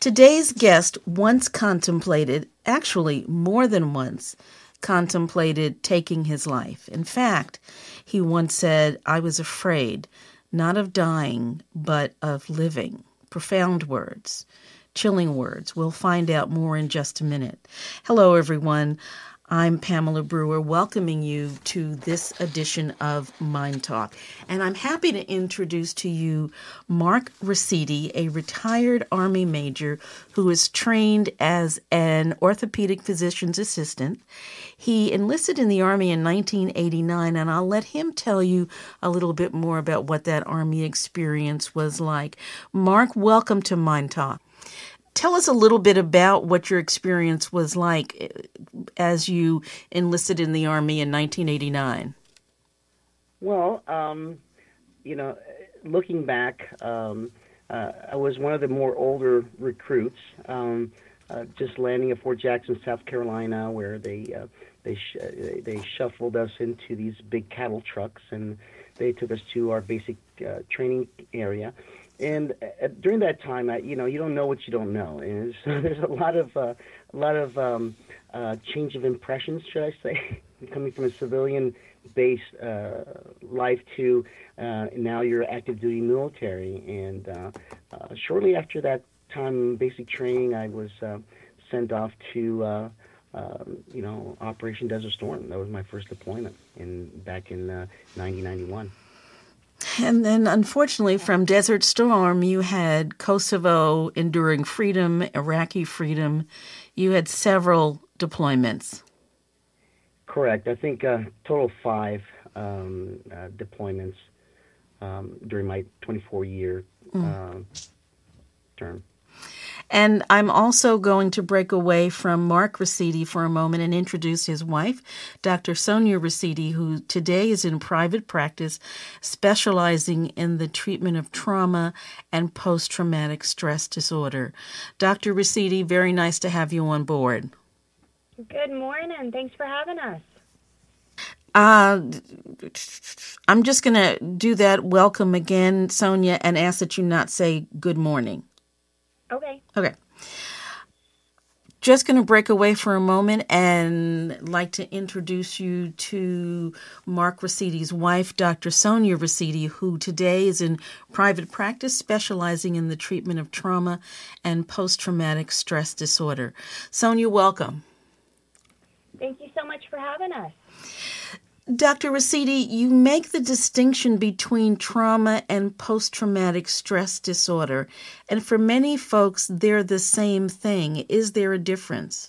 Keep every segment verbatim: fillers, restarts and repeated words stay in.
Today's guest once contemplated, actually more than once, contemplated taking his life. In fact, he once said, "I was afraid, not of dying, but of living." Profound words, chilling words. We'll find out more in just a minute. Hello, everyone. I'm Pamela Brewer, welcoming you to this edition of Mind Talk. And I'm happy to introduce to you Mark Ricidi, a retired Army major who is trained as an orthopedic physician's assistant. He enlisted in the Army in nineteen eighty-nine, and I'll let him tell you a little bit more about what that Army experience was like. Mark, welcome to Mind Talk. Tell us a little bit about what your experience was like as you enlisted in the Army in nineteen eighty-nine. Well, um, you know, looking back, um, uh, I was one of the more older recruits, um, uh, just landing at Fort Jackson, South Carolina, where they uh, they sh- they shuffled us into these big cattle trucks, and they took us to our basic uh, training area. And uh, during that time, I, you know, you don't know what you don't know, and so there's a lot of uh, a lot of um, uh, change of impressions, should I say, coming from a civilian-based uh, life to uh, now you're active duty military. And uh, uh, shortly after that time in basic training, I was uh, sent off to uh, uh, you know Operation Desert Storm. That was my first deployment in back in uh, nineteen ninety-one. And then, unfortunately, from Desert Storm, you had Kosovo, Enduring Freedom, Iraqi Freedom. You had several deployments. Correct. I think uh, total five um, uh, deployments um, during my twenty-four-year mm. uh, term. And I'm also going to break away from Mark Ricidi for a moment and introduce his wife, Doctor Sonia Ricidi, who today is in private practice, specializing in the treatment of trauma and post-traumatic stress disorder. Doctor Ricidi, very nice to have you on board. Good morning. Thanks for having us. Uh, I'm just going to do that welcome again, Sonia, and ask that you not say good morning. Okay. Okay. Just going to break away for a moment and like to introduce you to Mark Ricidi's wife, Doctor Sonia Ricidi, who today is in private practice specializing in the treatment of trauma and post-traumatic stress disorder. Sonia, welcome. Thank you so much for having us. Doctor Ricidi, you make the distinction between trauma and post-traumatic stress disorder, and for many folks, they're the same thing. Is there a difference?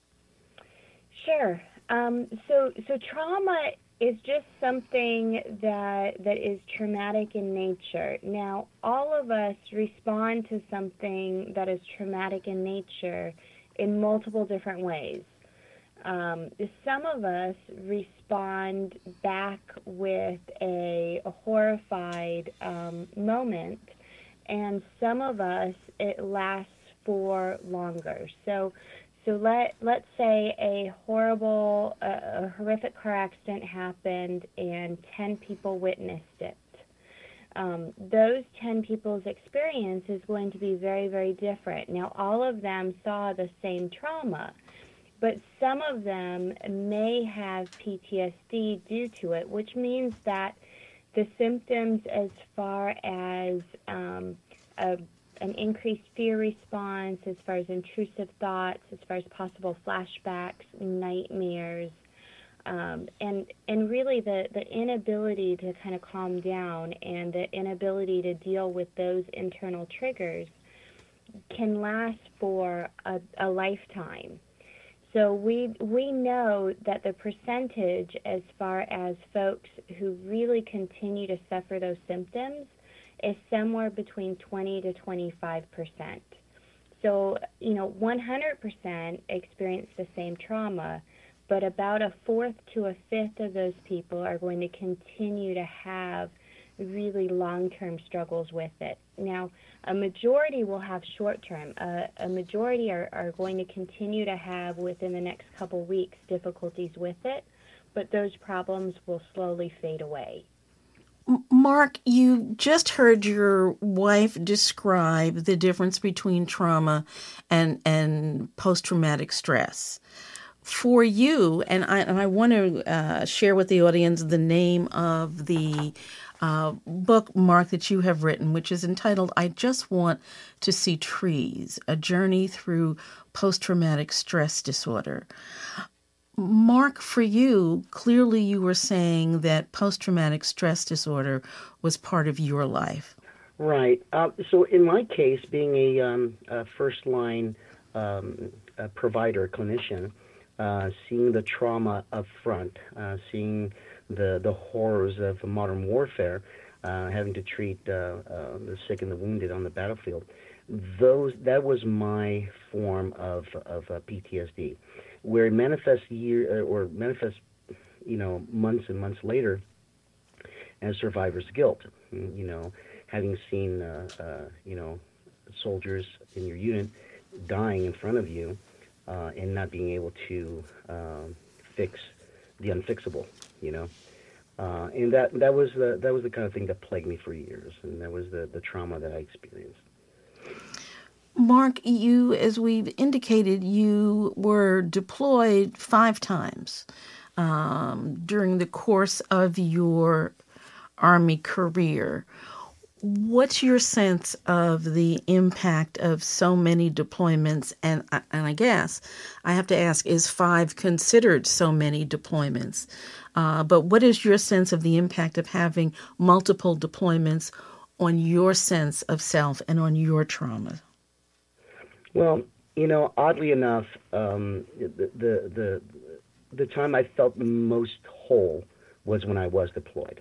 Sure. Um, so, so trauma is just something that that is traumatic in nature. Now, all of us respond to something that is traumatic in nature in multiple different ways. Um, some of us respond back with a, a horrified um, moment, and some of us, it lasts for longer. So, so let, let's say a horrible, uh, a horrific car accident happened and ten people witnessed it. Um, those ten people's experience is going to be very, very different. Now, all of them saw the same trauma, but some of them may have P T S D due to it, which means that the symptoms as far as um, a, an increased fear response, as far as intrusive thoughts, as far as possible flashbacks, nightmares, um, and and really the, the inability to kind of calm down and the inability to deal with those internal triggers can last for a, a lifetime. So we we know that the percentage as far as folks who really continue to suffer those symptoms is somewhere between twenty to twenty-five percent. So, you know, one hundred percent experience the same trauma, but about a fourth to a fifth of those people are going to continue to have really long-term struggles with it. Now, a majority will have short-term. Uh, a majority are, are going to continue to have, within the next couple weeks, difficulties with it, but those problems will slowly fade away. Mark, you just heard your wife describe the difference between trauma and and post-traumatic stress. For you, and I and I want to uh, share with the audience the name of the uh, book, Mark, that you have written, which is entitled "I Just Want to See Trees: A Journey Through Post-Traumatic Stress Disorder." Mark, for you, clearly you were saying that post-traumatic stress disorder was part of your life. Right. Uh, so in my case, being a, um, a first-line um, a provider, clinician, uh, seeing the trauma up front, uh, seeing the, the horrors of modern warfare, uh, having to treat uh, uh, the sick and the wounded on the battlefield, those that was my form of, of uh, P T S D. Where it manifests year or manifests, you know, months and months later as survivor's guilt. You know, having seen, uh, uh, you know, soldiers in your unit dying in front of you uh, and not being able to um, fix the unfixable. You know, uh, and that that was the that was the kind of thing that plagued me for years, and that was the the trauma that I experienced. Mark, you, as we've indicated, you were deployed five times um, during the course of your Army career. What's your sense of the impact of so many deployments? And, and I guess I have to ask, is five considered so many deployments? Uh, but what is your sense of the impact of having multiple deployments on your sense of self and on your trauma? Well, you know, oddly enough, um, the, the the the time I felt the most whole was when I was deployed.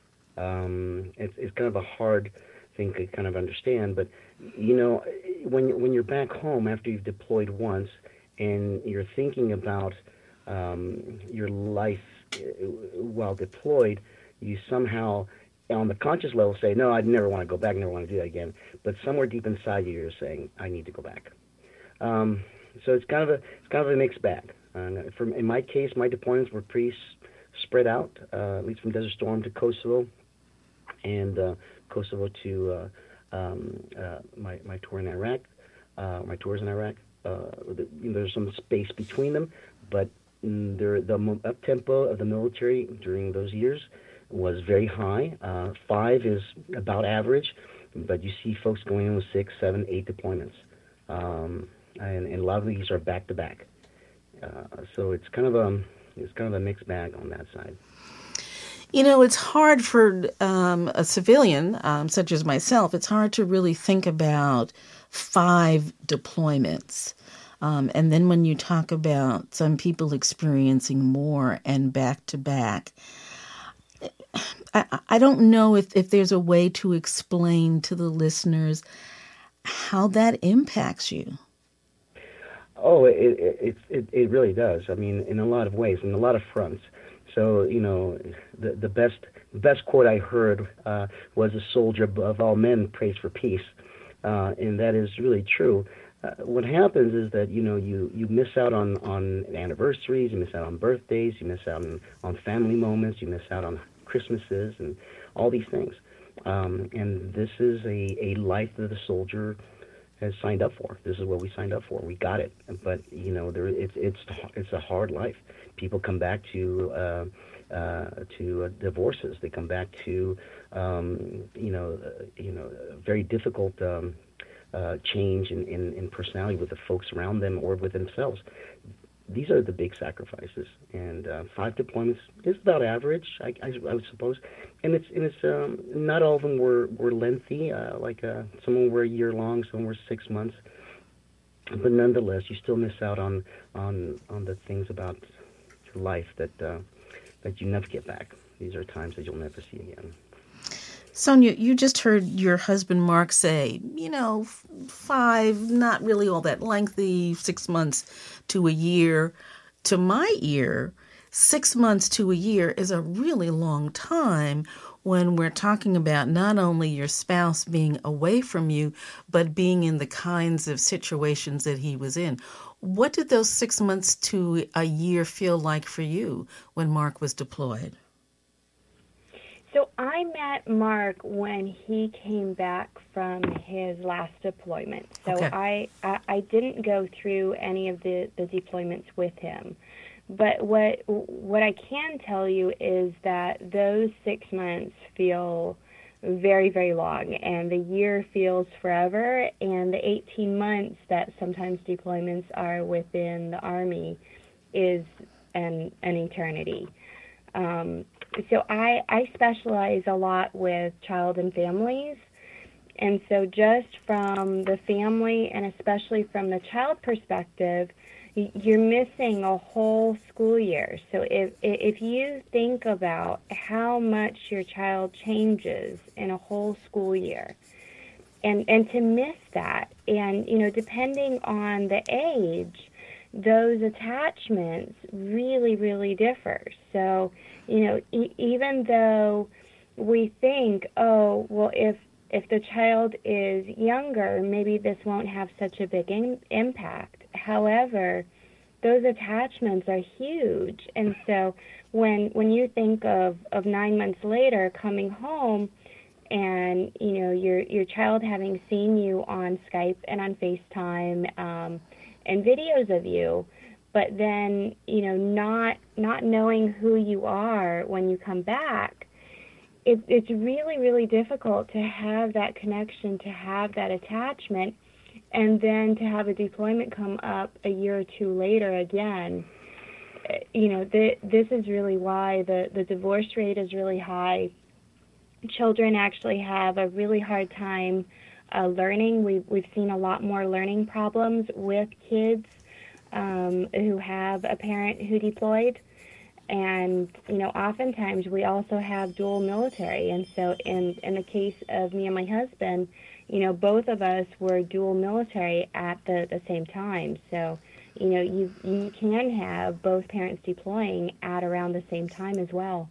Um, it's, it's kind of a hard thing to kind of understand, but you know, when when you're back home after you've deployed once, and you're thinking about um, your life while deployed, you somehow, on the conscious level, say, no, I never want to go back, never want to do that again. But somewhere deep inside you, you're saying, I need to go back. Um, so it's kind of a it's kind of a mixed bag. Uh, from, in my case, my deployments were pretty s- spread out, uh, at least from Desert Storm to Kosovo, and uh, Kosovo to uh, um, uh, my my tour in Iraq, uh, my tours in Iraq. Uh, the, you know, there's some space between them, but mm, there, the up tempo of the military during those years was very high. Uh, five is about average, but you see folks going in with six, seven, eight deployments, um, and, and a lot of these are back to back. Uh, so it's kind of a it's kind of a mixed bag on that side. You know, it's hard for um, a civilian um, such as myself. It's hard to really think about five deployments. Um, and then when you talk about some people experiencing more and back to back, I, I don't know if, if there's a way to explain to the listeners how that impacts you. Oh, it it, it it really does. I mean, in a lot of ways, in a lot of fronts. So, you know, the the best best quote I heard uh, was, "A soldier above all men prays for peace," uh, and that is really true. Uh, what happens is that, you know, you, you miss out on, on anniversaries, you miss out on birthdays, you miss out on, on family moments, you miss out on Christmases and all these things. Um, and this is a, a life that the soldier has signed up for. This is what we signed up for. We got it. But, you know, there it's it's it's a hard life. People come back to uh, uh, to uh, divorces. They come back to um, you know uh, you know very difficult um, uh, change in, in, in personality with the folks around them or with themselves. These are the big sacrifices, and uh, five deployments is about average, I, I, I would suppose. And it's and it's um, not all of them were were lengthy. Uh, like uh, some were a year long, some were six months. But nonetheless, you still miss out on on, on the things about your life that uh, that you never get back. These are times that you'll never see again. Sonia, you just heard your husband Mark say, you know, five, not really all that lengthy, six months to a year. To my ear, six months to a year is a really long time when we're talking about not only your spouse being away from you, but being in the kinds of situations that he was in. What did those six months to a year feel like for you when Mark was deployed? So I met Mark when he came back from his last deployment. So Okay. I, I I didn't go through any of the, the deployments with him. But what what I can tell you is that those six months feel very, very long, and the year feels forever, and the eighteen months that sometimes deployments are within the Army is an, an eternity. Um, so I, I specialize a lot with child and families, and so just from the family and especially from the child perspective, y- you're missing a whole school year. So if if you think about how much your child changes in a whole school year, and and to miss that, and you know, depending on the age, those attachments really, really differ. So, you know, e- even though we think, oh, well, if if the child is younger, maybe this won't have such a big in- impact. However, those attachments are huge, and so when when you think of, of nine months later coming home, and you know your your child having seen you on Skype and on FaceTime, um, and videos of you, but then you know not not knowing who you are when you come back, it, it's really, really difficult to have that connection, to have that attachment, and then to have a deployment come up a year or two later again. You know, th- this is really why the, the divorce rate is really high. Children actually have a really hard time uh, learning. We've, we've seen a lot more learning problems with kids um, who have a parent who deployed. And, you know, oftentimes we also have dual military. And so in, in the case of me and my husband, you know, both of us were dual military at the, the same time. So, you know, you, you can have both parents deploying at around the same time as well.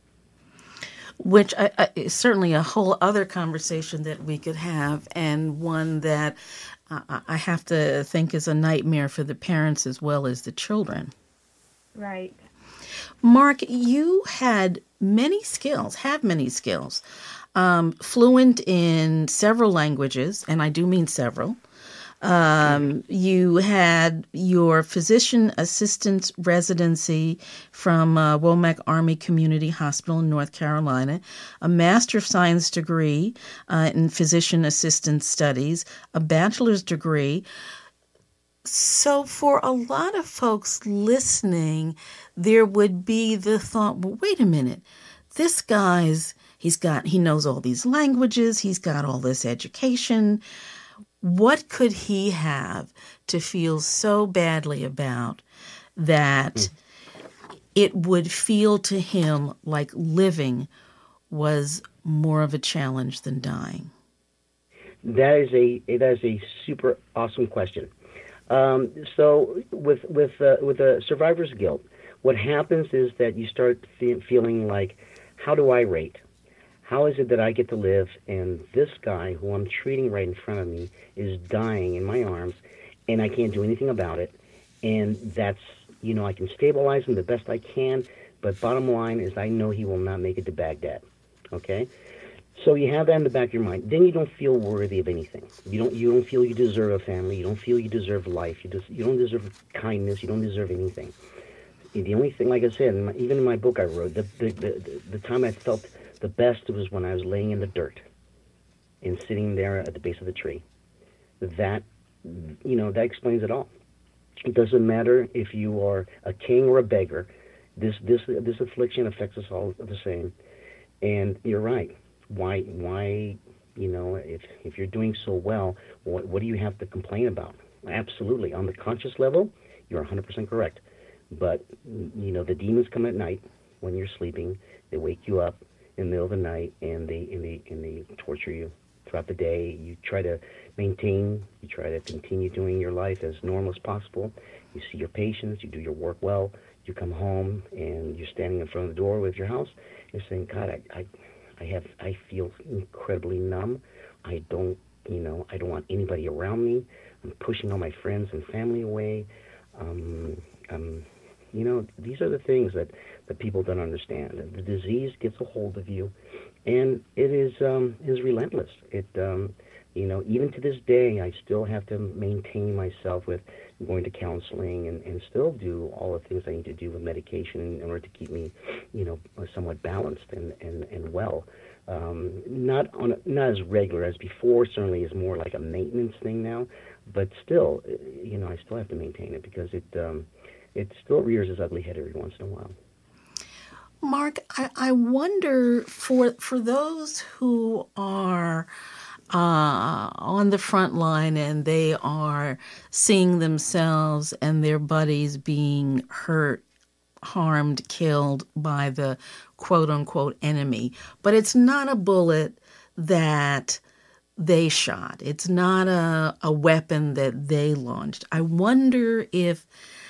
Which I, I, is certainly a whole other conversation that we could have, and one that uh, I have to think is a nightmare for the parents as well as the children. Right. Mark, you had many skills, have many skills, um, fluent in several languages, and I do mean several. Um, you had your physician assistant residency from uh, Womack Army Community Hospital in North Carolina, a Master of Science degree uh, in physician assistant studies, a bachelor's degree. So for a lot of folks listening, there would be the thought, well, wait a minute, this guy's, he's got, he knows all these languages, he's got all this education. What could he have to feel so badly about that mm. it would feel to him like living was more of a challenge than dying? That is a that is a super awesome question. Um, so with with uh, with the survivor's guilt, what happens is that you start fe- feeling like, how do I rate? How is it that I get to live and this guy who I'm treating right in front of me is dying in my arms and I can't do anything about it? And that's, you know, I can stabilize him the best I can, but bottom line is I know he will not make it to Baghdad. Okay? So you have that in the back of your mind. Then you don't feel worthy of anything. You don't you don't feel you deserve a family. You don't feel you deserve life. You just you don't deserve kindness. You don't deserve anything. The only thing, like I said, in my, even in my book I wrote, the the, the the time I felt the best was when I was laying in the dirt and sitting there at the base of the tree. That, you know, that explains it all. It doesn't matter if you are a king or a beggar. This this this affliction affects us all the same. And you're right. Why why you know if if you're doing so well, what what do you have to complain about? Absolutely, on the conscious level, you're one hundred percent correct. But you know the demons come at night when you're sleeping. They wake you up in the middle of the night, and they and they and they torture you throughout the day. You try to maintain, you try to continue doing your life as normal as possible. You see your patients, you do your work well. You come home and you're standing in front of the door with your house. You're saying, God, I, I, I have, I feel incredibly numb. I don't, you know, I don't want anybody around me. I'm pushing all my friends and family away. Um, um, you know, these are the things that that people don't understand. The disease gets a hold of you, and it is um, is relentless. It um, you know, even to this day, I still have to maintain myself with going to counseling and, and still do all the things I need to do with medication in order to keep me, you know, somewhat balanced and, and, and well. Um, not on a, not as regular as before. Certainly, is more like a maintenance thing now. But still, you know, I still have to maintain it because it um, it still rears its ugly head every once in a while. Mark, I, I wonder for for those who are uh, on the front line and they are seeing themselves and their buddies being hurt, harmed, killed by the quote-unquote enemy. But it's not a bullet that they shot. It's not a, a weapon that they launched. I wonder if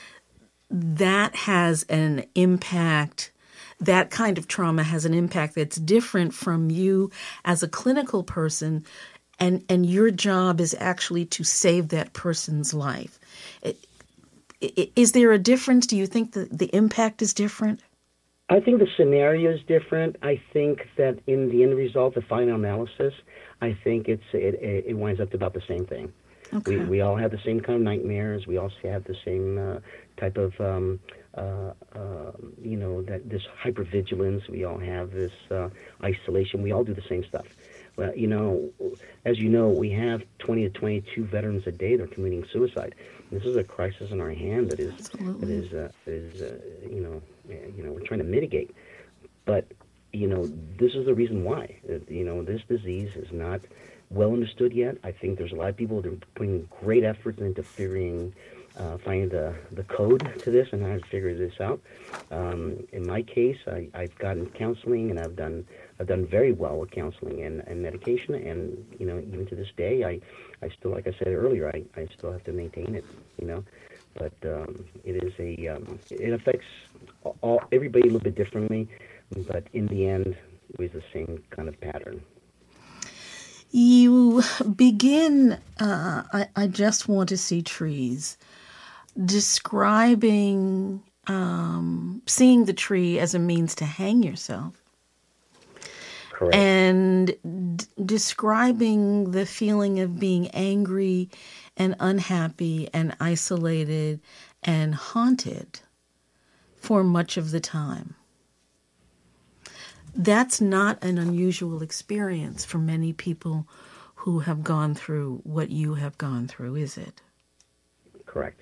that has an impact, that kind of trauma has an impact that's different from you as a clinical person, and, and your job is actually to save that person's life. It, Is there a difference? Do you think that the impact is different? I think the scenario is different. I think that in the end result, the final analysis, I think it's it, it winds up to about the same thing. Okay. We we all have the same kind of nightmares. We also have the same uh, type of um, uh, uh, you know that this hypervigilance. We all have this uh, isolation. We all do the same stuff. Well, you know, as you know, we have twenty to twenty-two veterans a day that are committing suicide. This is a crisis in our hand that is Absolutely. that is uh, that is uh, you know you know we're trying to mitigate, but you know this is the reason why. You know, this disease is not well understood yet. I think there's a lot of people that are putting great efforts into figuring, uh, finding the, the code to this and how to figure this out. Um, in my case, I, I've gotten counseling and I've done I've done very well with counseling and, and medication, and you know even to this day, I, I still, like I said earlier, I, I still have to maintain it. You know, but um, it is a um, it affects all everybody a little bit differently, but in the end, it was the same kind of pattern. You begin, uh, I, I just want to see trees, describing um, seeing the tree as a means to hang yourself. Correct. And d- describing the feeling of being angry and unhappy and isolated and haunted for much of the time. That's not an unusual experience for many people who have gone through what you have gone through, is it? Correct.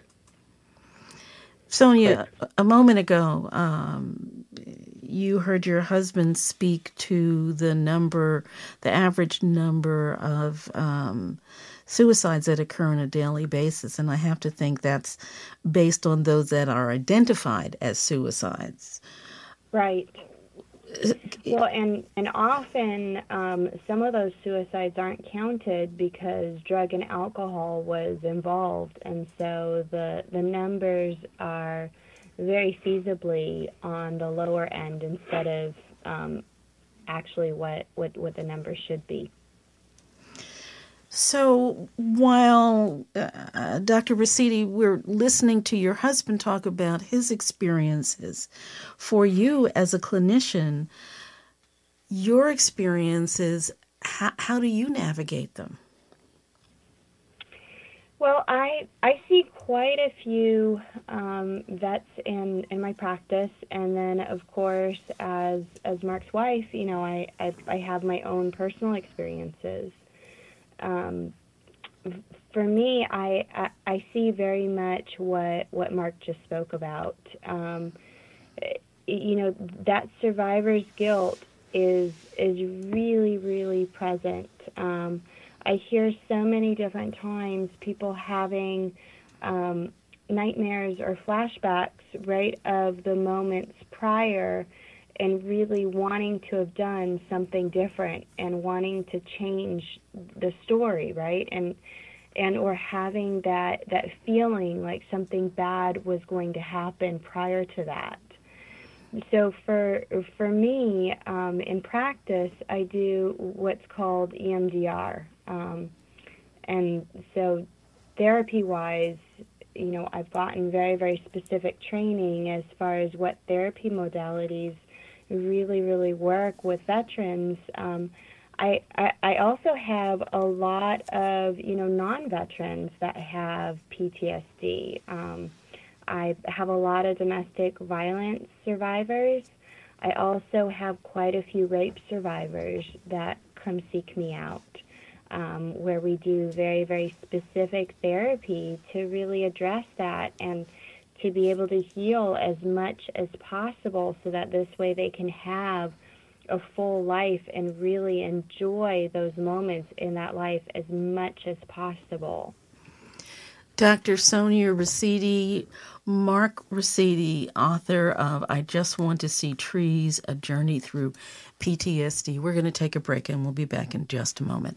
Sonia, Correct. A moment ago, um, you heard your husband speak to the number, the average number of um, suicides that occur on a daily basis, and I have to think that's based on those that are identified as suicides. Right. Well, and, and often um, some of those suicides aren't counted because drug and alcohol was involved, and so the the numbers are very feasibly on the lower end instead of um, actually what, what, what the numbers should be. So while, uh, Doctor Ricidi, we're listening to your husband talk about his experiences, for you as a clinician, your experiences, how, how do you navigate them? Well, I I see quite a few um, vets in, in my practice, and then of course as as Mark's wife, you know, I I, I have my own personal experiences. Um, for me, I, I I see very much what what Mark just spoke about. Um, you know, that survivor's guilt is is really really present. Um, I hear so many different times people having um, nightmares or flashbacks, right, of the moments prior, and really wanting to have done something different and wanting to change the story, right, and and or having that that feeling like something bad was going to happen prior to that. So for for me, um, in practice, I do what's called E M D R. Um, and so therapy-wise, you know, I've gotten very, very specific training as far as what therapy modalities really, really work with veterans. Um, I, I, I also have a lot of, you know, non-veterans that have P T S D. Um, I have a lot of domestic violence survivors. I also have quite a few rape survivors that come seek me out, um, where we do very, very specific therapy to really address that and to be able to heal as much as possible so that this way they can have a full life and really enjoy those moments in that life as much as possible. Doctor Sonia Ricidi, Mark Ricidi, author of I Just Want to See Trees, A Journey Through P T S D. We're going to take a break and we'll be back in just a moment.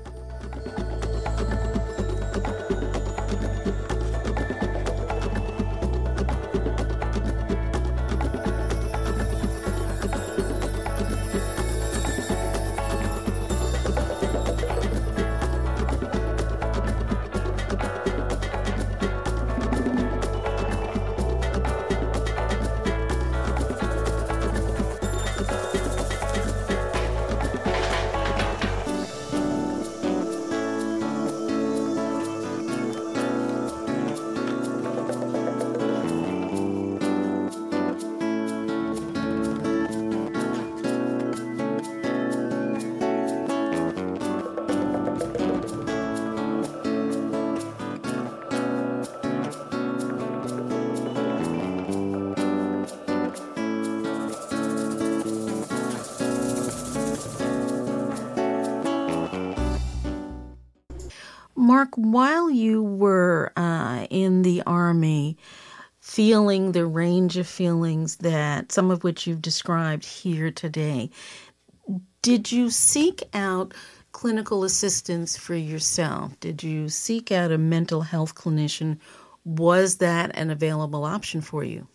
Mark, while you were uh, in the Army, feeling the range of feelings that some of which you've described here today, did you seek out clinical assistance for yourself? Did you seek out a mental health clinician? Was that an available option for you?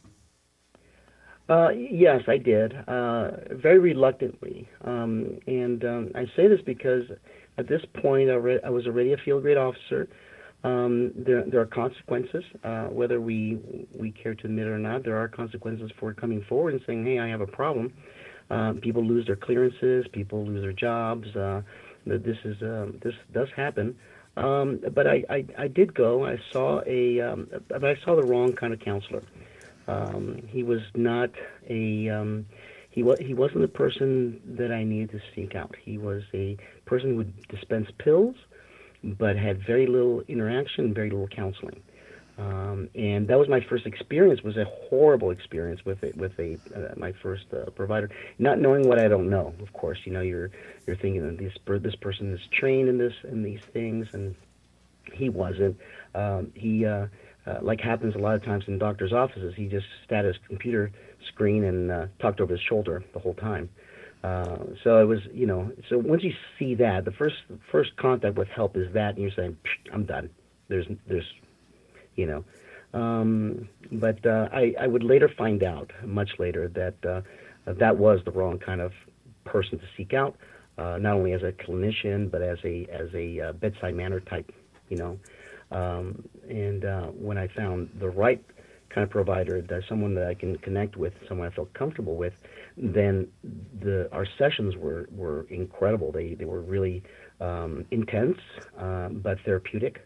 Uh, yes, I did, uh, very reluctantly. Um, and um, I say this because at this point I, re- I was already a field grade officer. Um, there, there are consequences, uh, whether we we care to admit it or not. There are consequences for coming forward and saying, hey, I have a problem. Uh, people lose their clearances, people lose their jobs. Uh, this is uh, this does happen. Um, but I, I, I did go. I saw a, um, but I saw the wrong kind of counselor. Um, he was not a um, he was he wasn't the person that I needed to seek out. He was a person who would dispense pills, but had very little interaction, very little counseling. Um, and that was my first experience. Was a horrible experience with it, with a uh, my first uh, provider. Not knowing what I don't know, of course. You know, you're you're thinking that this this person is trained in this in these things, and he wasn't. Um, he uh, uh, like happens a lot of times in doctors' offices. He just sat at his computer screen and uh, talked over his shoulder the whole time. Uh, so it was, you know. So once you see that, the first first contact with help is that, and you're saying, I'm done. There's there's You know, um, but uh, I, I would later find out, much later, that uh, that was the wrong kind of person to seek out, uh, not only as a clinician but as a as a uh, bedside manner type, you know. Um, and uh, when I found the right kind of provider, that someone that I can connect with, someone I felt comfortable with, then the our sessions were, were incredible. They they were really um, intense, uh, but therapeutic.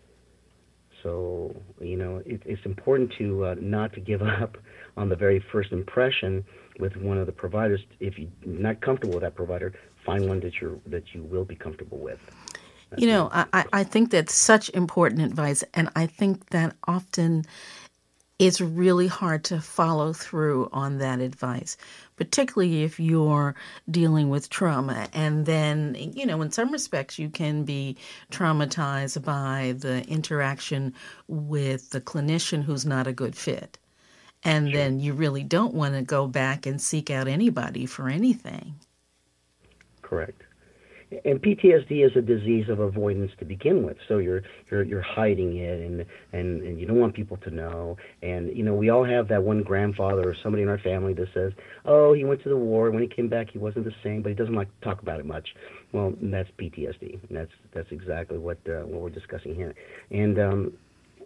So, you know, it, it's important to uh, not to give up on the very first impression with one of the providers. If you're not comfortable with that provider, find one that you're that you will be comfortable with. That's you know, I, I think that's such important advice, and I think that often it's really hard to follow through on that advice, particularly if you're dealing with trauma. And then, you know, in some respects, you can be traumatized by the interaction with the clinician who's not a good fit. And Sure. Then you really don't want to go back and seek out anybody for anything. correct. And P T S D is a disease of avoidance to begin with. So you're you're you're hiding it, and, and, and you don't want people to know. And you know, we all have that one grandfather or somebody in our family that says, "Oh, he went to the war. When he came back, he wasn't the same, but he doesn't like to talk about it much." Well, that's P T S D. And that's that's exactly what uh, what we're discussing here. And um,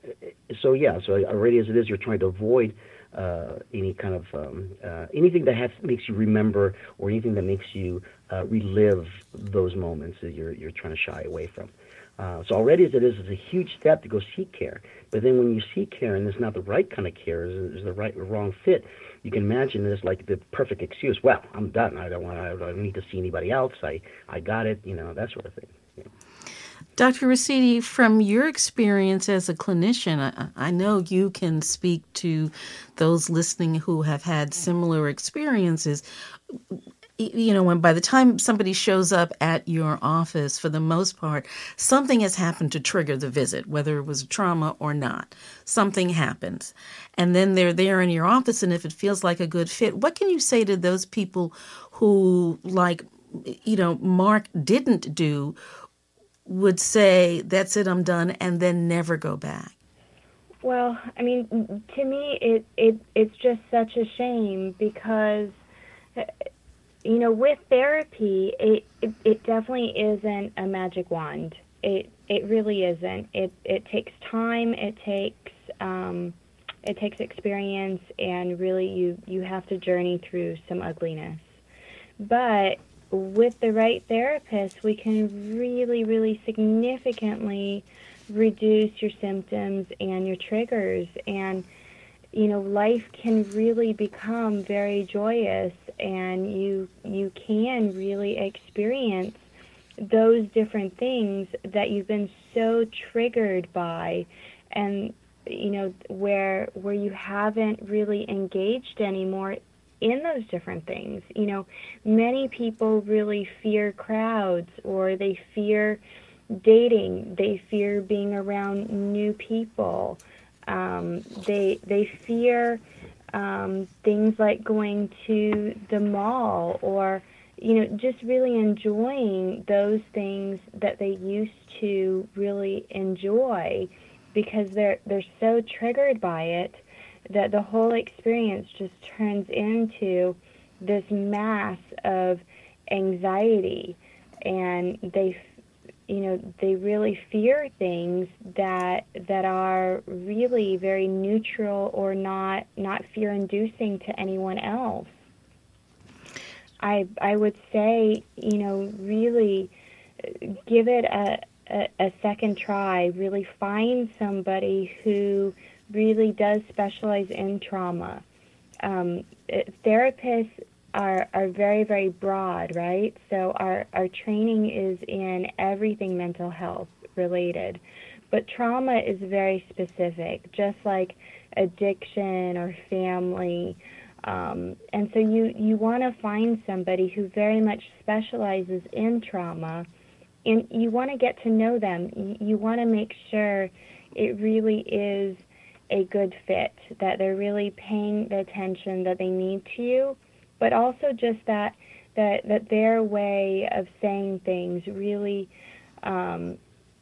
so yeah, so already as it is, you're trying to avoid uh, any kind of um, uh, anything that has, makes you remember, or anything that makes you uh, relive those moments that you're you're trying to shy away from. Uh, so already as it is, it's a huge step to go seek care. But then when you seek care and it's not the right kind of care, it's the right or wrong fit, you can imagine it's like the perfect excuse. Well, I'm done. I don't want. I don't need to see anybody else. I I got it. You know, that sort of thing. Yeah. Doctor Rosidi, from your experience as a clinician, I, I know you can speak to those listening who have had similar experiences. You know, when by the time somebody shows up at your office, for the most part, something has happened to trigger the visit, whether it was trauma or not. Something happens. And then they're there in your office, and if it feels like a good fit, what can you say to those people who, like, you know, Mark didn't do, would say, that's it, I'm done, and then never go back? Well, I mean, to me, it, it it's just such a shame because, you know, with therapy, it, it, it definitely isn't a magic wand. It it really isn't. It it takes time. It takes um, it takes experience, and really, you you have to journey through some ugliness. But with the right therapist, we can really, really significantly reduce your symptoms and your triggers. And, you know, life can really become very joyous, and you you can really experience those different things that you've been so triggered by, and, you know, where where you haven't really engaged anymore in those different things. You know, many people really fear crowds, or they fear dating, they fear being around new people, um, they they fear um, things like going to the mall, or, you know, just really enjoying those things that they used to really enjoy, because they're they're so triggered by it that the whole experience just turns into this mass of anxiety, and they, you know, they really fear things that that are really very neutral, or not not fear-inducing to anyone else. I I would say, you know, really give it a, a, a second try. Really find somebody who really does specialize in trauma. Um, therapists are are very, very broad, right? So our, our training is in everything mental health related. But trauma is very specific, just like addiction or family. Um, and so you, you want to find somebody who very much specializes in trauma, and you want to get to know them. You, you want to make sure it really is a good fit, that they're really paying the attention that they need to you, but also just that that, that their way of saying things really um,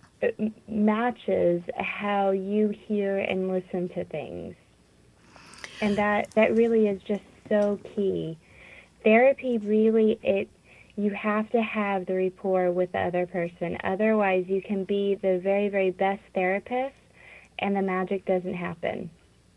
matches how you hear and listen to things. And that, that really is just so key. Therapy really, it you have to have the rapport with the other person. Otherwise, you can be the very, very best therapist, and the magic doesn't happen.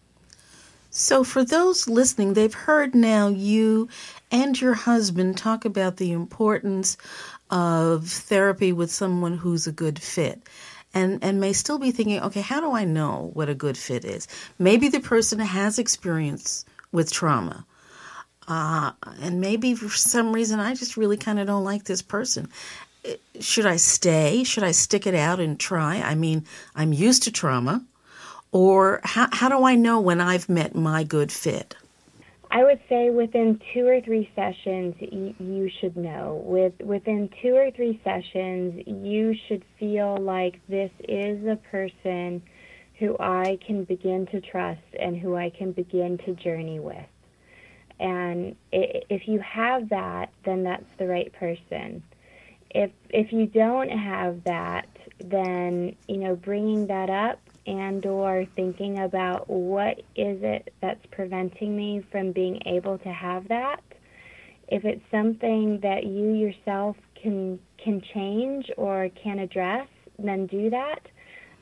So for those listening, they've heard now you and your husband talk about the importance of therapy with someone who's a good fit, and, and may still be thinking, okay, how do I know what a good fit is? Maybe the person has experience with trauma, uh, and maybe for some reason I just really kind of don't like this person. Should I stay? Should I stick it out and try? I mean, I'm used to trauma. Or how how do I know when I've met my good fit? I would say within two or three sessions, you, you should know. With within two or three sessions, you should feel like this is a person who I can begin to trust and who I can begin to journey with. And if you have that, then that's the right person. If if you don't have that, then, you know, bringing that up and or thinking about what is it that's preventing me from being able to have that. If it's something that you yourself can can change or can address, then do that.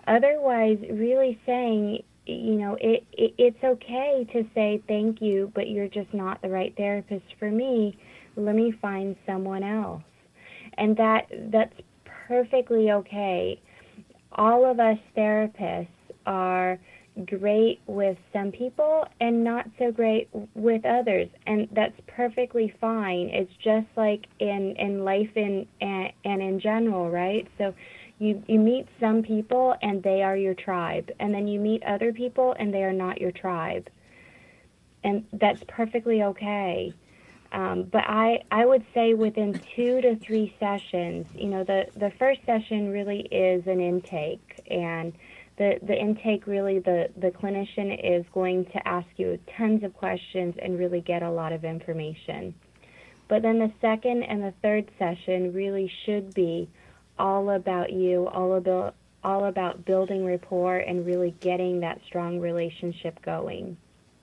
Otherwise, really saying, you know, it, it it's okay to say thank you, but you're just not the right therapist for me. Let me find someone else. And that that's perfectly okay. All of us therapists are great with some people and not so great with others, and that's perfectly fine. It's just like in in life in and, and in general, right? So you you meet some people and they are your tribe, and then you meet other people and they are not your tribe, and that's perfectly okay. Um, but I, I would say within two to three sessions, you know, the, the first session really is an intake, and the, the intake really, the, the clinician is going to ask you tons of questions and really get a lot of information. But then the second and the third session really should be all about you, all about, all about building rapport and really getting that strong relationship going.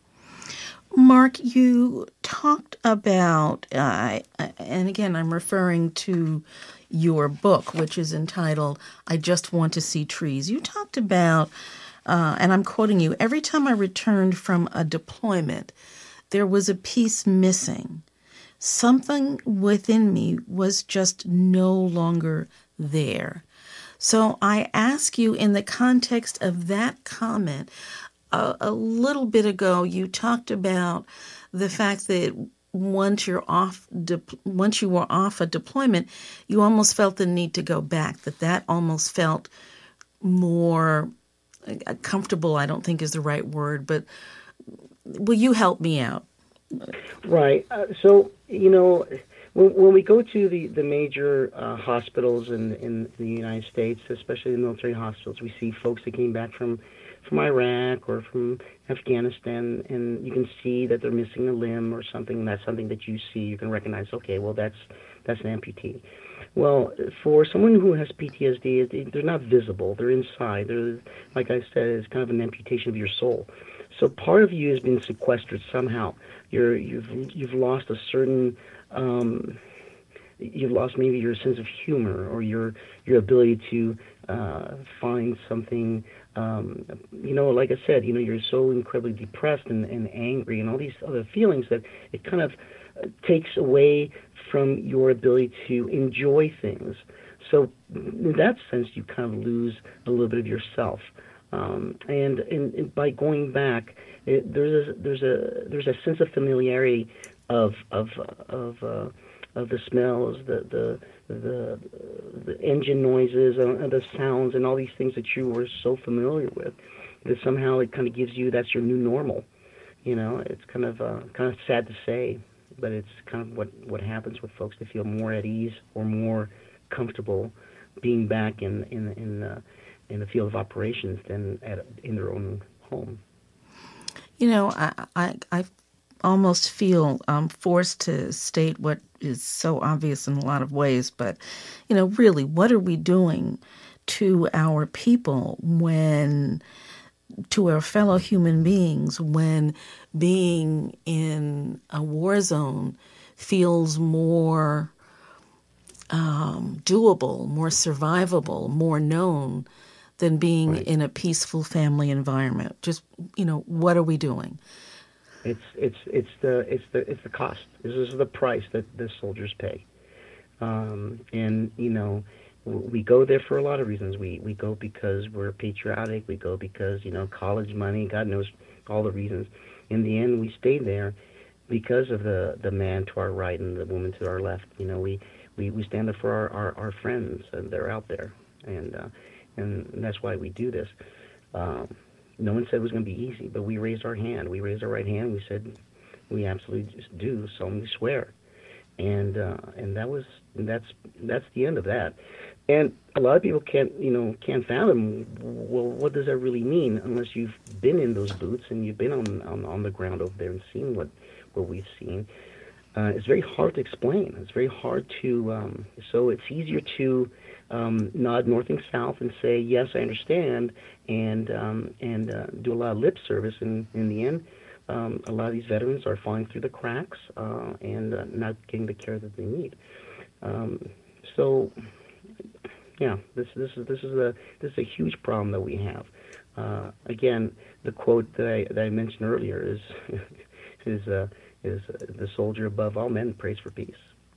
Mark, you talked about, uh, and again, I'm referring to your book, which is entitled, I Just Want to See Trees. You talked about, uh, and I'm quoting you, every time I returned from a deployment, there was a piece missing. Something within me was just no longer there. So I ask you, in the context of that comment, A, a little bit ago, you talked about the fact that once you're off, de- once you were off a deployment, you almost felt the need to go back. That that almost felt more uh, comfortable. I don't think is the right word, but will you help me out? Right. Uh, so you know, when, when we go to the the major uh, hospitals in in the United States, especially the military hospitals, we see folks that came back from. from Iraq or from Afghanistan, and you can see that they're missing a limb or something, and that's something that you see, you can recognize, okay, well, that's that's an amputee. Well, for someone who has P T S D, they're not visible. They're inside. They're, like I said, it's kind of an amputation of your soul. So part of you has been sequestered somehow. You're, you've you've lost a certain... Um, you've lost maybe your sense of humor or your your ability to uh, find something, um, you know, like I said, you know, you're so incredibly depressed and, and angry and all these other feelings that it kind of uh, takes away from your ability to enjoy things. So in that sense, you kind of lose a little bit of yourself. Um, and, and, and by going back, it, there's a, there's a there's a sense of familiarity of of of uh, of the smells, the the the, the engine noises, and the sounds, and all these things that you were so familiar with. That somehow it kind of gives you, that's your new normal. You know, it's kind of uh, kind of sad to say, but it's kind of what what happens with folks. They feel more at ease or more comfortable being back in in in, uh, in the field of operations than at in their own home. You know, I I, I almost feel um, forced to state what is so obvious in a lot of ways, but, you know, really, what are we doing to our people when, to our fellow human beings, when being in a war zone feels more um, doable, more survivable, more known than being Right. in a peaceful family environment? Just, you know, what are we doing? It's it's it's the it's the it's the cost. This is the price that the soldiers pay, um, and you know we go there for a lot of reasons. We we go because we're patriotic. We go because you know college money. God knows all the reasons. In the end, we stay there because of the, the man to our right and the woman to our left. You know we, we, we stand up for our, our, our friends, and they're out there, and uh, and that's why we do this. Um, No one said it was going to be easy, but we raised our hand. We raised our right hand. We said, we absolutely just do. Solemnly swear, and uh, and that was and that's that's the end of that. And a lot of people can't you know can't fathom, well, what does that really mean unless you've been in those boots and you've been on on, on the ground over there and seen what what we've seen. Uh, it's very hard to explain. It's very hard to. Um, so it's easier to um, nod north and south and say yes, I understand, and um, and uh, do a lot of lip service. And in the end, um, a lot of these veterans are falling through the cracks uh, and uh, not getting the care that they need. Um, so Yeah, this this is this is a this is a huge problem that we have. Uh, again, the quote that I, that I mentioned earlier is is uh, is uh, the soldier above all men prays for peace.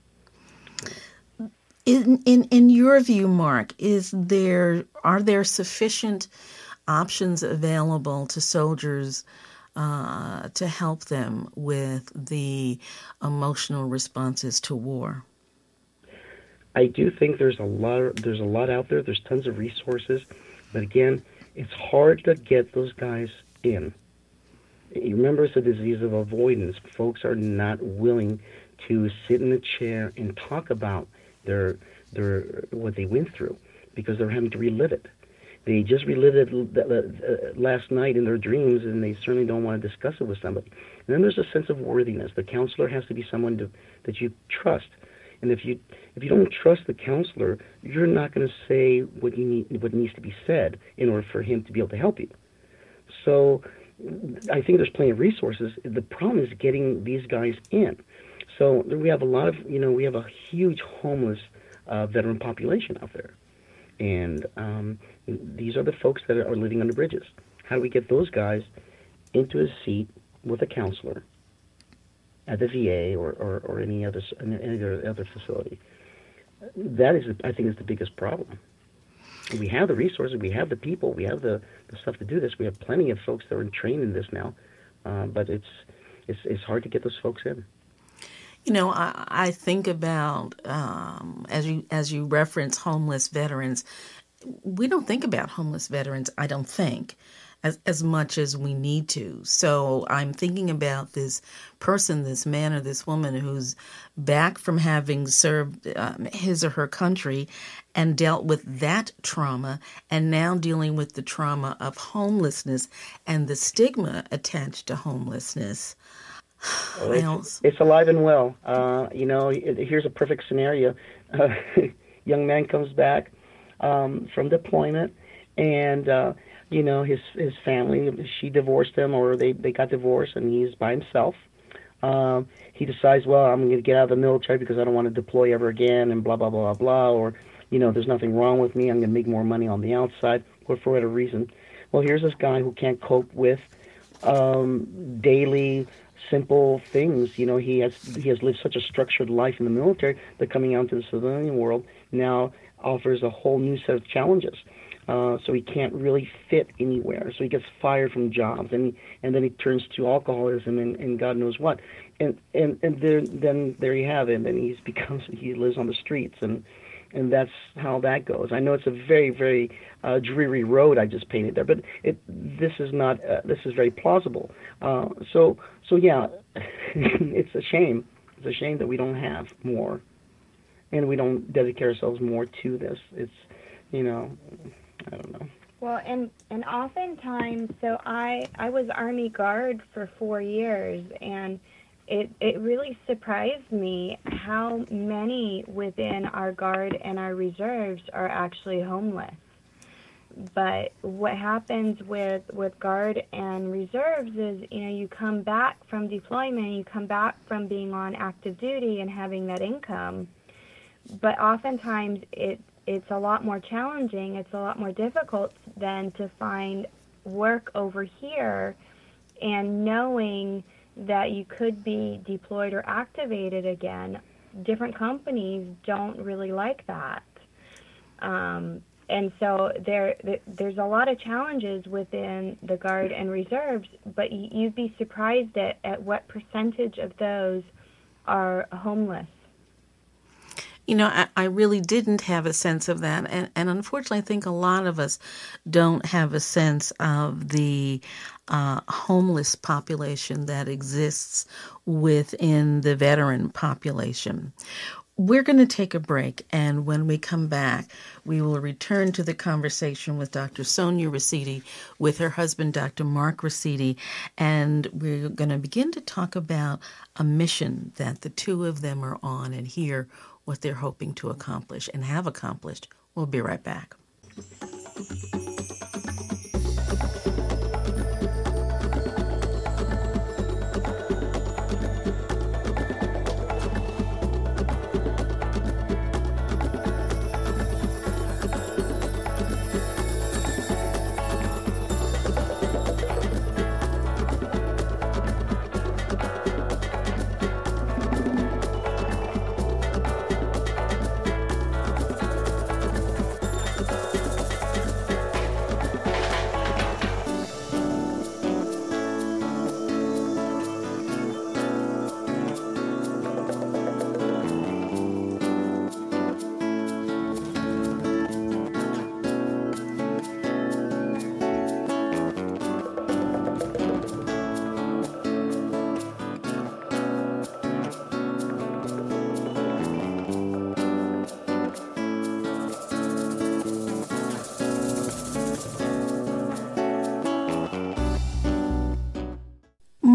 In, in in your view, Mark, is there are there sufficient options available to soldiers uh, to help them with the emotional responses to war? I do think there's a lot there's a lot out there. There's tons of resources, but again, it's hard to get those guys in. You remember, it's a disease of avoidance. Folks are not willing to sit in a chair and talk about their their what they went through because they're having to relive it. They just relived it last night in their dreams, and they certainly don't want to discuss it with somebody. And then there's a sense of worthiness. The counselor has to be someone to, that you trust. And if you if you don't trust the counselor, you're not going to say what you need, what needs to be said in order for him to be able to help you. So I think there's plenty of resources. The problem is getting these guys in. So we have a lot of, you know, we have a huge homeless uh, veteran population out there. And um, these are the folks that are living under bridges. How do we get those guys into a seat with a counselor at the V A or, or, or any other any other facility? That is, I think, is the biggest problem. We have the resources, we have the people, we have the, the stuff to do this. We have plenty of folks that are trained in this now, uh, but it's it's it's hard to get those folks in. You know, I, I think about um, as you as you reference homeless veterans. We don't think about homeless veterans, I don't think, as as much as we need to. So I'm thinking about this person, this man or this woman who's back from having served um, his or her country and dealt with that trauma, and now dealing with the trauma of homelessness and the stigma attached to homelessness. Well, it's, it's alive and well. Uh, you know, it, here's a perfect scenario. Uh, young man comes back um, from deployment, and uh, you know, his his family, she divorced him, or they, they got divorced, and he's by himself. Um, he decides, well, I'm going to get out of the military because I don't want to deploy ever again, and blah, blah, blah, blah, blah. Or, you know, there's nothing wrong with me. I'm going to make more money on the outside, or for whatever reason. Well, here's this guy who can't cope with um, daily, simple things. You know, he has he has lived such a structured life in the military that coming out into the civilian world now offers a whole new set of challenges. Uh, so he can't really fit anywhere. So he gets fired from jobs, and and then he turns to alcoholism and, and God knows what. And and and there, then there you have it. And then he's becomes he lives on the streets, and and that's how that goes. I know it's a very very uh, dreary road I just painted there, but it this is not uh, this is very plausible. Uh, so so yeah, it's a shame. It's a shame that we don't have more, and we don't dedicate ourselves more to this. It's you know. I don't know. Well, and and oftentimes, so I I was Army Guard for four years, and it it really surprised me how many within our Guard and our reserves are actually homeless. But what happens with with Guard and reserves is, you know, you come back from deployment, you come back from being on active duty and having that income, but oftentimes it it's a lot more challenging, it's a lot more difficult than to find work over here, and knowing that you could be deployed or activated again. Different companies don't really like that. Um, and so there, there's a lot of challenges within the Guard and Reserves, but you'd be surprised at, at what percentage of those are homeless. You know, I, I really didn't have a sense of that. And, and unfortunately, I think a lot of us don't have a sense of the uh, homeless population that exists within the veteran population. We're going to take a break, and when we come back, we will return to the conversation with Doctor Sonia Ricidi, with her husband, Doctor Mark Ricidi, and we're going to begin to talk about a mission that the two of them are on and hear what they're hoping to accomplish and have accomplished. We'll be right back.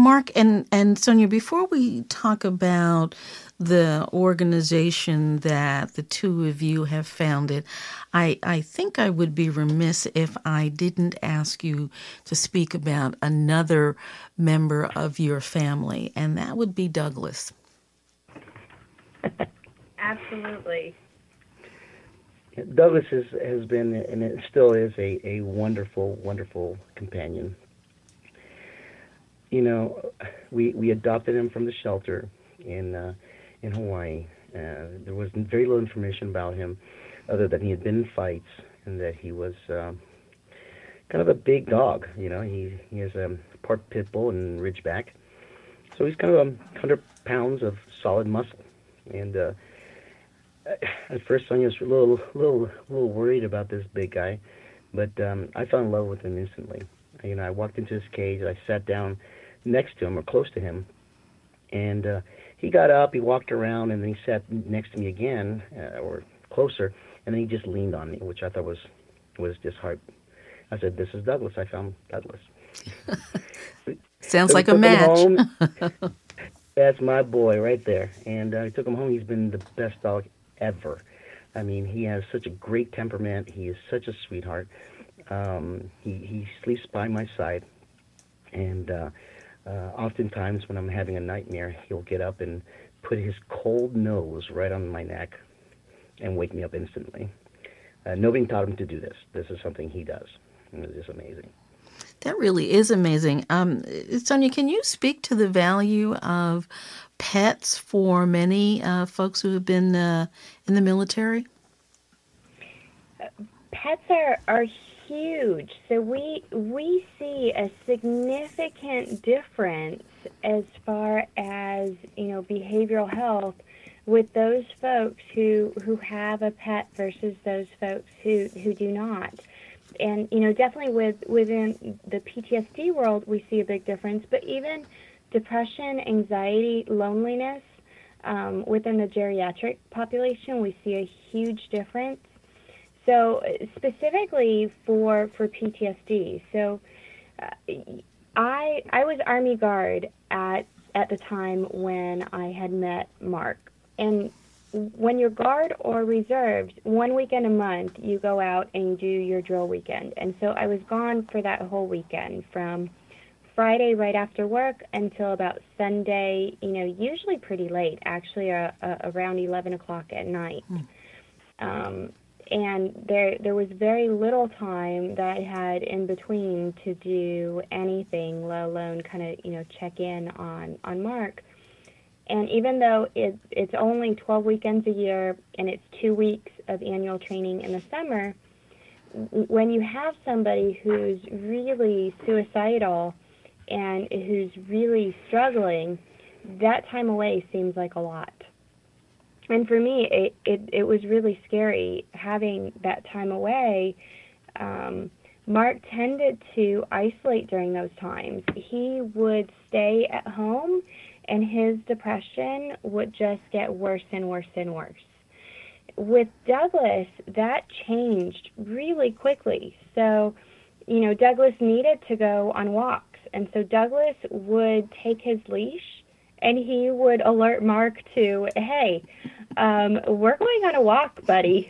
Mark and, and Sonia, before we talk about the organization that the two of you have founded, I, I think I would be remiss if I didn't ask you to speak about another member of your family, and that would be Douglas. Absolutely. Douglas is, has been, and it still is, a, a wonderful, wonderful companion. You know, we we adopted him from the shelter in uh, in Hawaii. Uh, there was very little information about him, other than he had been in fights and that he was uh, kind of a big dog. You know, he he has a part pit bull and ridgeback, so he's kind of a hundred pounds of solid muscle. And uh, at first, Sonia was a little little little worried about this big guy, but um, I fell in love with him instantly. You know, I walked into his cage, I sat down next to him or close to him, and uh, he got up, he walked around, and then he sat next to me again, uh, or closer, and then he just leaned on me, which I thought was was just hard. I said, "This is Douglas. I found Douglas." Sounds so like a match. That's my boy right there. And uh, I took him home. He's been the best dog ever. I mean, he has such a great temperament. He is such a sweetheart. Um, he, he sleeps by my side. And uh, uh, oftentimes when I'm having a nightmare, he'll get up and put his cold nose right on my neck and wake me up instantly. Uh, nobody taught him to do this. This is something he does. And it's just amazing. That really is amazing. Um, Sonia, can you speak to the value of pets for many uh, folks who have been uh, in the military? Pets are, are huge. So we we see a significant difference as far as, you know, behavioral health with those folks who who have a pet versus those folks who, who do not. And, you know, definitely with within the P T S D world, we see a big difference. But even depression, anxiety, loneliness, um, within the geriatric population, we see a huge difference. So specifically for for P T S D, so uh, I I was Army Guard at at the time when I had met Mark. And when you're Guard or reserves, one weekend a month, you go out and you do your drill weekend. And so I was gone for that whole weekend, from Friday right after work until about Sunday, you know, usually pretty late, actually uh, uh, around eleven o'clock at night. Mm. Um, and there there was very little time that I had in between to do anything, let alone kind of, you know, check in on, on Mark. And even though it, it's only twelve weekends a year and it's two weeks of annual training in the summer, when you have somebody who's really suicidal and who's really struggling, that time away seems like a lot. And for me, it, it, it was really scary having that time away. Um, Mark tended to isolate during those times. He would stay at home, and his depression would just get worse and worse and worse. With Douglas, that changed really quickly. So, you know, Douglas needed to go on walks, and so Douglas would take his leash, and he would alert Mark to, hey, um, we're going on a walk, buddy.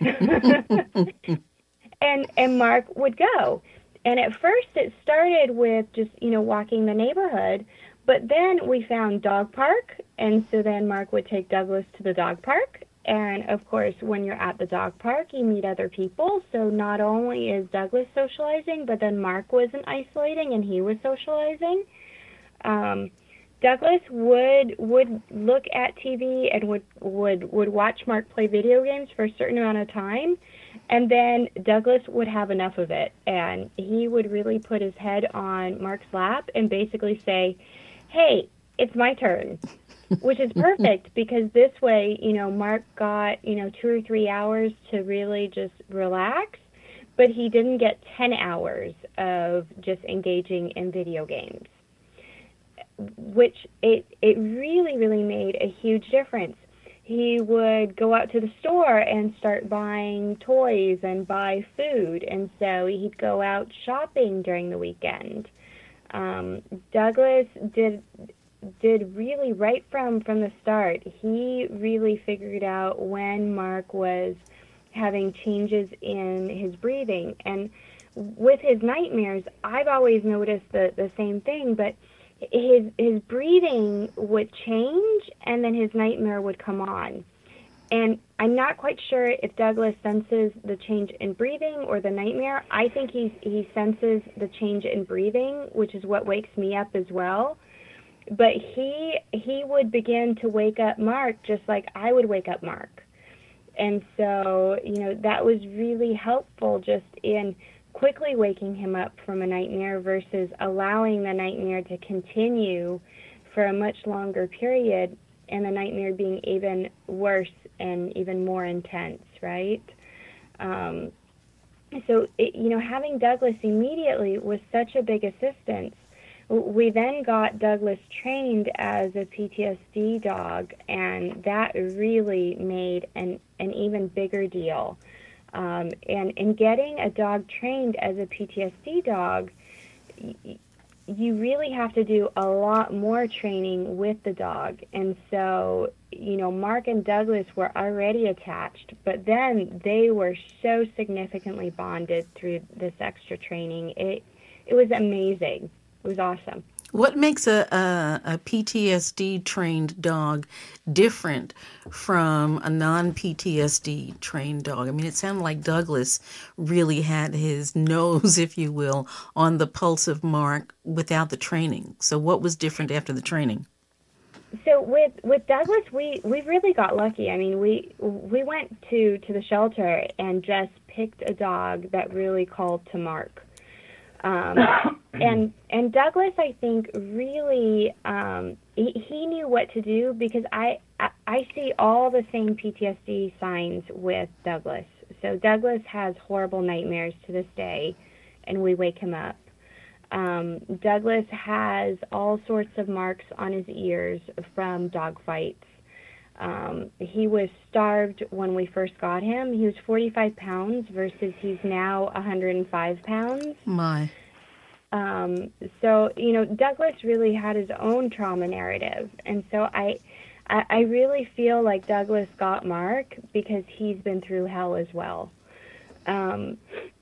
and and Mark would go. And at first it started with just, you know, walking the neighborhood, but then we found dog park, and so then Mark would take Douglas to the dog park. And, of course, when you're at the dog park, you meet other people. So not only is Douglas socializing, but then Mark wasn't isolating, and he was socializing. Um, Douglas would would look at T V and would, would, would watch Mark play video games for a certain amount of time. And then Douglas would have enough of it, and he would really put his head on Mark's lap and basically say, hey, it's my turn, which is perfect because this way, you know, Mark got, you know, two or three hours to really just relax, but he didn't get ten hours of just engaging in video games, which it, it really, really made a huge difference. He would go out to the store and start buying toys and buy food, and so he'd go out shopping during the weekend. Um, Douglas did did really right from from the start. He really figured out when Mark was having changes in his breathing. And with his nightmares, I've always noticed the, the same thing, but his his breathing would change and then his nightmare would come on. And I'm not quite sure if Douglas senses the change in breathing or the nightmare. I think he's, he senses the change in breathing, which is what wakes me up as well. But he he would begin to wake up Mark just like I would wake up Mark. And so, you know, that was really helpful just in quickly waking him up from a nightmare versus allowing the nightmare to continue for a much longer period and the nightmare being even worse and even more intense, right? Um, so, it, you know, having Douglas immediately was such a big assistance. We then got Douglas trained as a P T S D dog, and that really made an, an even bigger deal. Um, and in getting a dog trained as a P T S D dog, y- you really have to do a lot more training with the dog. And so, you know, Mark and Douglas were already attached, but then they were so significantly bonded through this extra training. It it was amazing. It was awesome. What makes a, a, a P T S D trained dog different from a non-P T S D trained dog? I mean, it sounded like Douglas really had his nose, if you will, on the pulse of Mark without the training. So what was different after the training? So with, with Douglas, we, we really got lucky. I mean, we we went to, to the shelter and just picked a dog that really called to Mark. Um, and and Douglas, I think, really um, he, he knew what to do because I, I I see all the same P T S D signs with Douglas. So Douglas has horrible nightmares to this day, and we wake him up. Um, Douglas has all sorts of marks on his ears from dog fights. Um, he was starved when we first got him. He was forty-five pounds versus he's now one hundred five pounds. My. Um, so, you know, Douglas really had his own trauma narrative. And so I, I, I really feel like Douglas got Mark because he's been through hell as well. Um,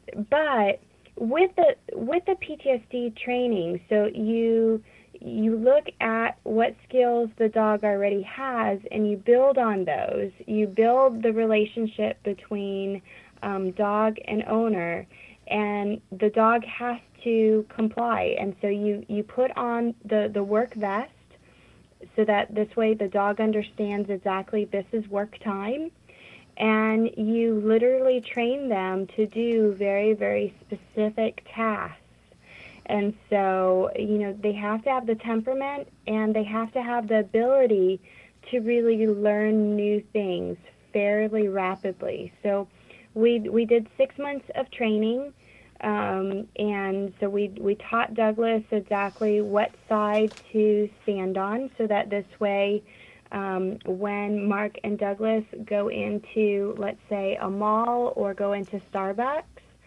but with the, with the P T S D training, so you, you look at what skills the dog already has and you build on those. You build the relationship between um, dog and owner, and the dog has to comply. And so you, you put on the, the work vest so that this way the dog understands exactly this is work time. And you literally train them to do very, very specific tasks. And so, you know, they have to have the temperament and they have to have the ability to really learn new things fairly rapidly. So we we did six months of training, um, and so we we taught Douglas exactly what side to stand on so that this way um, when Mark and Douglas go into, let's say, a mall or go into Starbucks,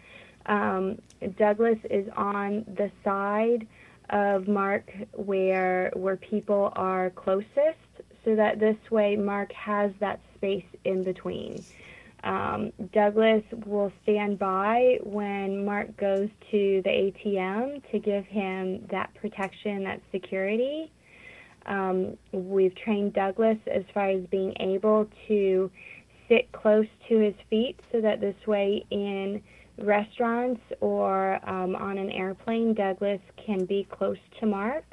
Um, Douglas is on the side of Mark where where people are closest, so that this way Mark has that space in between. Um, Douglas will stand by when Mark goes to the A T M to give him that protection, that security. Um, we've trained Douglas as far as being able to sit close to his feet, so that this way in restaurants or um, on an airplane, Douglas can be close to Mark.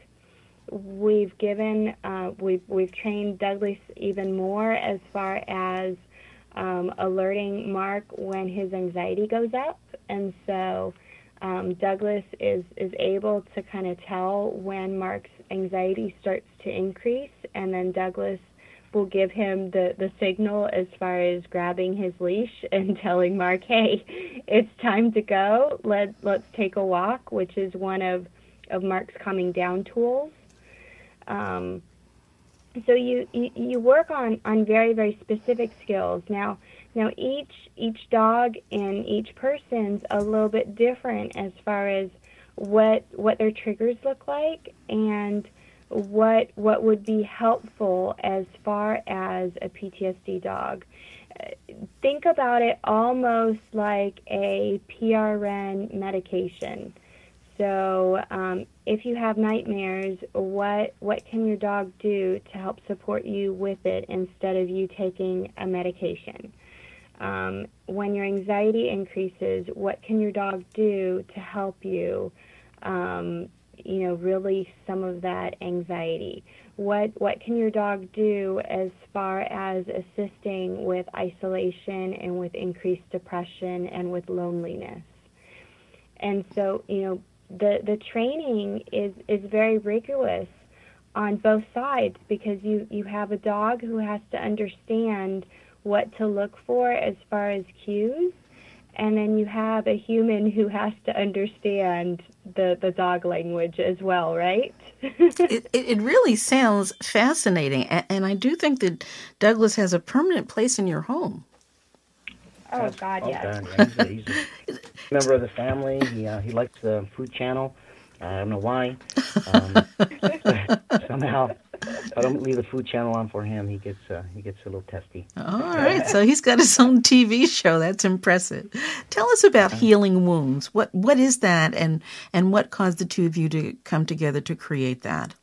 We've given, uh, we've we've trained Douglas even more as far as um, alerting Mark when his anxiety goes up, and so um, Douglas is is able to kind of tell when Mark's anxiety starts to increase, and then Douglas will give him the, the signal as far as grabbing his leash and telling Mark, hey, it's time to go. Let, let's take a walk, which is one of, of Mark's calming down tools. Um, so you, you, you work on, on very, very specific skills. Now, now each, each dog and each person's a little bit different as far as what what their triggers look like and what what would be helpful as far as a P T S D dog. Think about it almost like a P R N medication. So um, if you have nightmares, what what can your dog do to help support you with it instead of you taking a medication? Um, when your anxiety increases, what can your dog do to help you, um, you know, release some of that anxiety? What what can your dog do as far as assisting with isolation and with increased depression and with loneliness? And so, you know, the the training is is very rigorous on both sides, because you you have a dog who has to understand what to look for as far as cues, and then you have a human who has to understand the, the dog language as well, right? it, it really sounds fascinating, and, and I do think that Douglas has a permanent place in your home. Oh, God, oh, yes. God, yeah. He's, a, he's a member of the family. He, uh, he likes the Food Channel. I don't know why. Um, somehow, if I don't leave the Food Channel on for him, he gets uh, he gets a little testy. All right, so he's got his own T V show. That's impressive. Tell us about Healing Wounds. What what is that, and and what caused the two of you to come together to create that?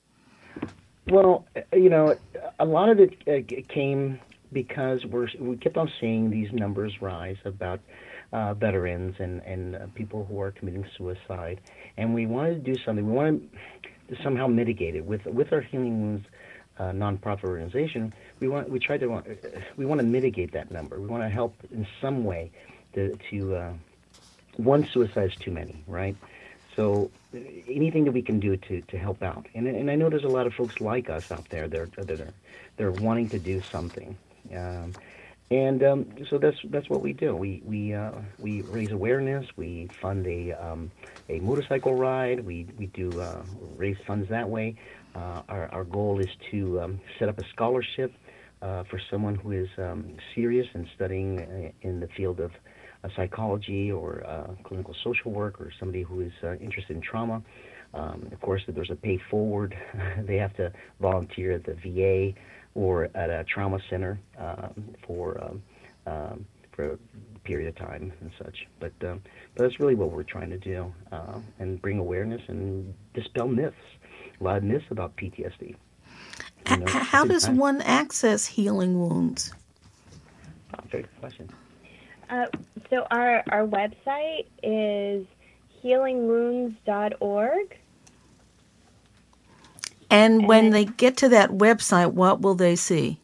Well, you know, a lot of it uh, came because we're we kept on seeing these numbers rise about uh, veterans and and uh, people who are committing suicide, and we wanted to do something. We wanted to somehow mitigate it with with our Healing Wounds uh, nonprofit organization. We want we try to uh, we want to mitigate that number. We want to help in some way to to uh, one suicide is too many, right? So anything that we can do to, to help out, and and I know there's a lot of folks like us out there. They're they're they're wanting to do something. Um, and um, so that's that's what we do. We we uh, we raise awareness. We fund a um, a motorcycle ride. We we do uh, raise funds that way. Uh, our our goal is to um, set up a scholarship uh, for someone who is um, serious and studying in the field of uh, psychology or uh, clinical social work, or somebody who is uh, interested in trauma. Um, of course, there's a pay forward. They have to volunteer at the V A or at a trauma center um, for um, um, for a period of time and such. But um, but that's really what we're trying to do, uh, and bring awareness and dispel myths. A lot of myths about P T S D. You know, How does one access Healing Wounds? Oh, very good question. Uh, so our our website is healing wounds dot org. And when they get to that website, what will they see?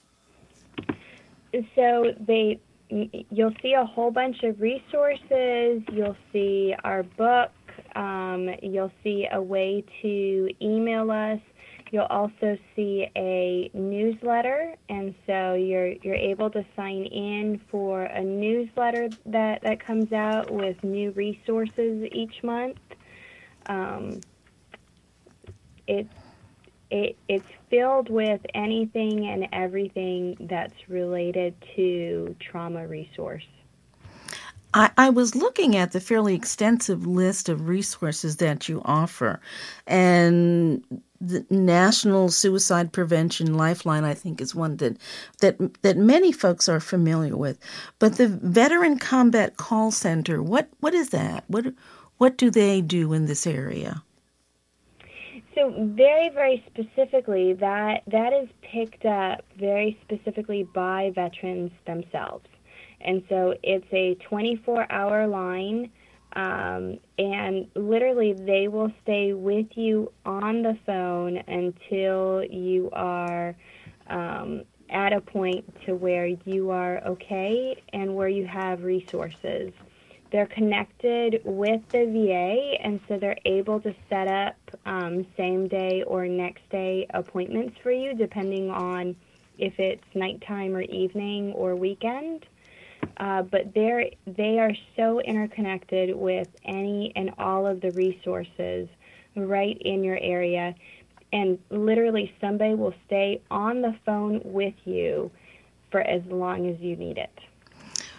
So they, you'll see a whole bunch of resources. You'll see our book. Um, you'll see a way to email us. You'll also see a newsletter, and so you're you're able to sign in for a newsletter that, that comes out with new resources each month. Um, it's It, it's filled with anything and everything that's related to trauma resource. I, I was looking at the fairly extensive list of resources that you offer, and the National Suicide Prevention Lifeline, I think, is one that that that many folks are familiar with. But the Veteran Combat Call Center, what what is that? What what do they do in this area? So very, very specifically, that that is picked up very specifically by veterans themselves. And so it's a twenty-four hour line, um, and literally they will stay with you on the phone until you are um, at a point to where you are okay and where you have resources. They're connected with the V A, and so they're able to set up um, same-day or next-day appointments for you, depending on if it's nighttime or evening or weekend. Uh, but they're, they are so interconnected with any and all of the resources right in your area. And literally somebody will stay on the phone with you for as long as you need it.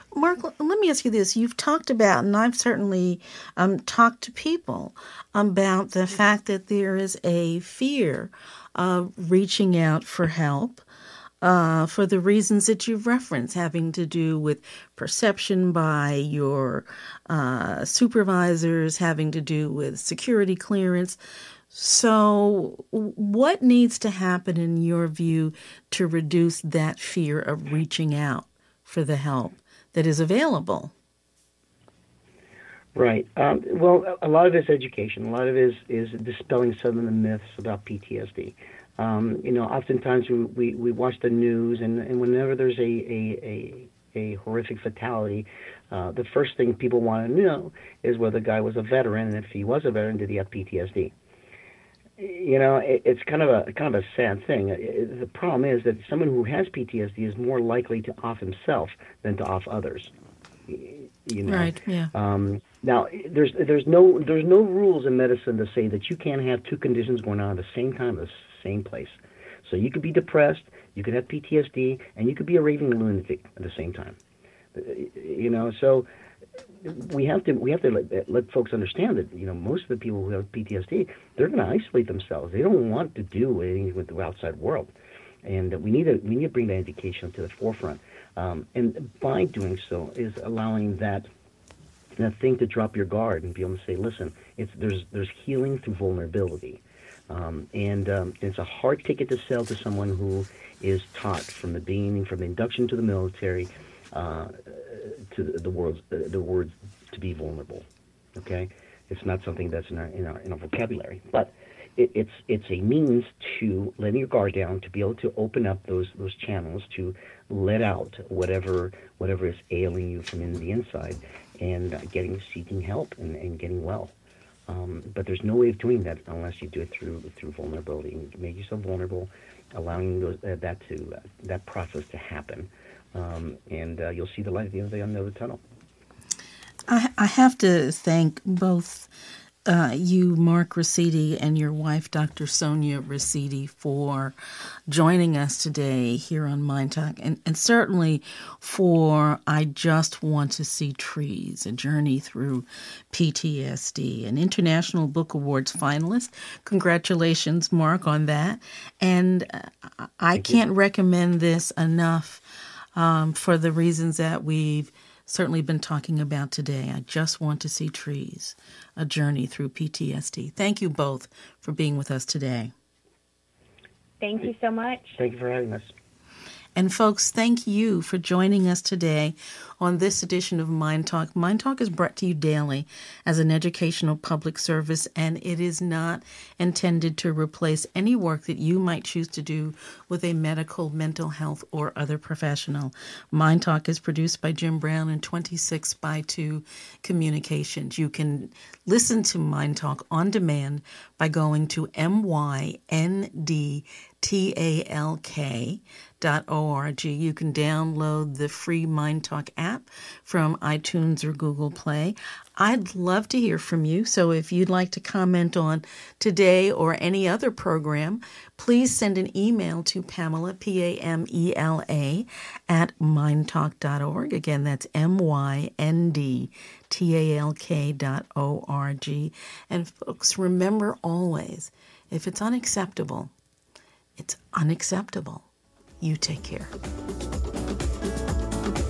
Mark, let me ask you this. You've talked about, and I've certainly um, talked to people about the fact that there is a fear of reaching out for help uh, for the reasons that you've referenced, having to do with perception by your uh, supervisors, having to do with security clearance. So what needs to happen, in your view, to reduce that fear of reaching out for the help that is available? Right. Um, well, a lot of it is education. A lot of it is, is dispelling some of the myths about P T S D. Um, you know, oftentimes we, we, we watch the news, and, and whenever there's a, a, a, a horrific fatality, uh, the first thing people want to know is whether the guy was a veteran, and if he was a veteran, did he have P T S D? You know, it, it's kind of a kind of a sad thing. It, the problem is that someone who has P T S D is more likely to off himself than to off others. You know? Right. Yeah. Um, now, there's there's no there's no rules in medicine to say that you can't have two conditions going on at the same time in the same place. So you could be depressed, you could have P T S D, and you could be a raving lunatic at the same time. You know, so we have to we have to let, let folks understand that, you know, most of the people who have P T S D, they're going to isolate themselves. They don't want to do anything with the outside world, and we need to we need to bring that education to the forefront. Um, and by doing so is allowing that that thing to drop your guard and be able to say, listen, it's there's there's healing through vulnerability, um, and um, it's a hard ticket to sell to someone who is taught from the beginning, from the induction to the military, uh, to the, the words the words to be vulnerable. Okay, it's not something that's in our in our, in our vocabulary, but it, it's it's a means to letting your guard down, to be able to open up those those channels, to let out whatever whatever is ailing you from in the inside, and uh, getting seeking help and, and getting well. Um, but there's no way of doing that unless you do it through through vulnerability. You make yourself vulnerable, allowing those, uh, that to uh, that process to happen, um, and uh, you'll see the light at the end of the, end of the tunnel. I, I have to thank both uh, you, Mark Ricidi, and your wife, Doctor Sonia Ricidi, for joining us today here on Mind Talk, and, and certainly for I Just Want to See Trees, a journey through P T S D, an International Book Awards finalist. Congratulations, Mark, on that. And uh, I Thank can't you. recommend this enough um, for the reasons that we've certainly been talking about today. I Just Want to See Trees, a journey through P T S D. Thank you both for being with us today. Thank you so much. Thank you for having us. And folks, thank you for joining us today on this edition of Mind Talk. Mind Talk is brought to you daily as an educational public service, and it is not intended to replace any work that you might choose to do with a medical, mental health, or other professional. Mind Talk is produced by Jim Brown and twenty-six by two Communications. You can listen to Mind Talk on demand by going to M Y N D T A L K dot O R G. You can download the free Mind Talk app from iTunes or Google Play. I'd love to hear from you, so if you'd like to comment on today or any other program, please send an email to Pamela, P A M E L A, at mind talk dot org. Again, that's M Y N D T A L K dot O R G. And folks, remember always, if it's unacceptable, it's unacceptable. You take care.